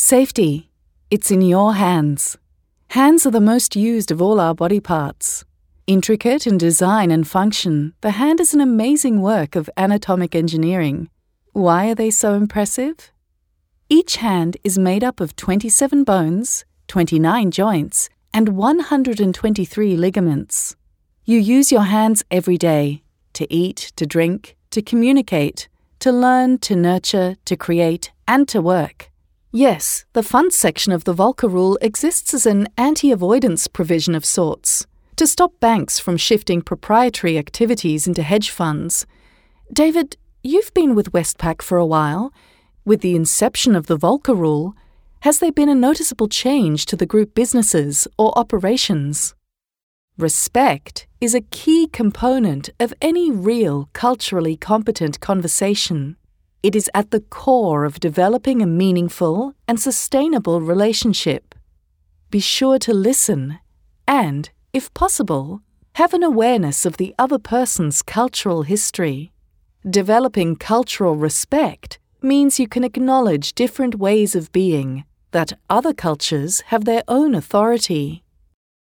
Safety. It's in your hands. Hands are the most used of all our body parts. Intricate in design and function, the hand is an amazing work of anatomic engineering. Why are they so impressive? Each hand is made up of 27 bones, 29 joints, and 123 ligaments. You use your hands every day to eat, to drink, to communicate, to learn, to nurture, to create, and to work. Yes, the funds section of the Volcker Rule exists as an anti-avoidance provision of sorts, to stop banks from shifting proprietary activities into hedge funds. David, you've been with Westpac for a while. With the inception of the Volcker Rule, has there been a noticeable change to the group businesses or operations? Respect is a key component of any real culturally competent conversation. It is at the core of developing a meaningful and sustainable relationship. Be sure to listen and, if possible, have an awareness of the other person's cultural history. Developing cultural respect means you can acknowledge different ways of being, that other cultures have their own authority.